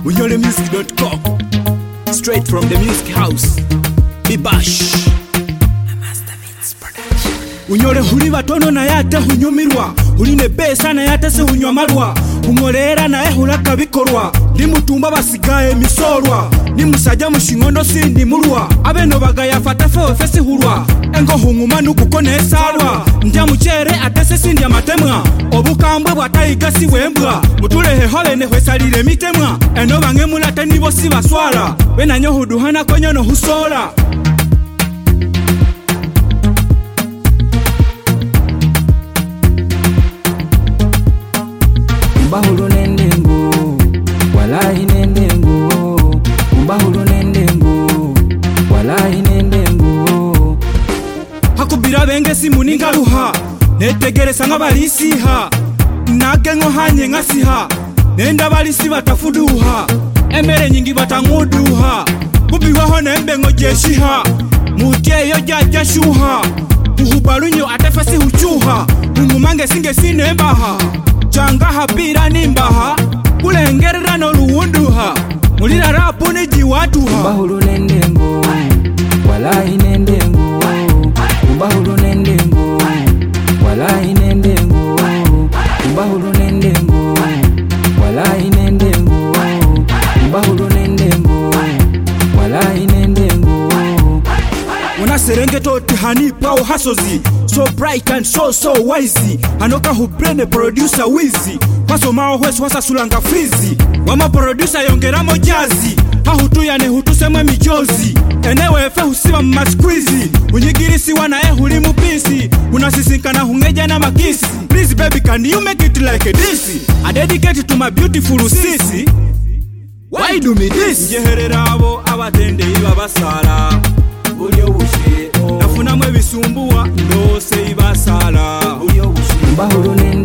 unyolemusic.com. Straight from the music house. Bibash. Unyole huli batono na yate hunyumirwa. Huline besa na yate se hunywa marwa. Humolera na hulaka bikorwa. Ndi mutumba basigaye misorwa. Ni musajja mushingondo sindi mulwa. Abeno bagaya fatafe fesi hulwa. Engo hunguma nukuko nesalwa. Ndya muchere atese sindi amatemwa. Obukambwe bwatayiga si wembwa. Mutulehe hole ne hwesalire mitemwa. Eno bange mulate nibo si baswala. Benanyo huduhana konyono husola. Mbahulu nendengu, walahi nendengu. Mbahulu nendengu, walahi nendengu. Hakubira benge simu ningaluha. Netegeresa ngabalisiha. Nagengo hanye ngasiha. Nenda balisi batafuduha. Emere nyingi batanguduha. Kubiwaho nembengo jeshiha. Mujeyo jaja shuha. Uhubalunyo atefasi huchuha. Umumange singe sinembaha. Changa hapira nimbaha. Kulengerera no luunduha. Mulira rapu ni jiwatuha. Mbahulu nendengu, walahi nendengu. Mbahulu nendengu, walahi nendengu. Mbahulu nendengu, walahi nendengu. Mbahulu nendengu, walahi nendengu. Una serengeto tihani pao hasozi. So bright and so wise. Anoka hubrene producer wizi. Paso mao hwesu wasa sulanga frizi. Wama producer yongeramo jazi. Hahutuya ne hutusemwe mijozi. Enewe efe husiwa mmaskwizi. Unyigirisi wana hulimu pisi. Unasisinkana hungeja na makisi. Please baby, can you make it like this? I dedicate it to my beautiful sisi. Why do me this? Njeherera abo abatende iba basala. Bulyo bushe Nafuna mwe bisumbuwa ndose ibasala. Mbahulu nendengu.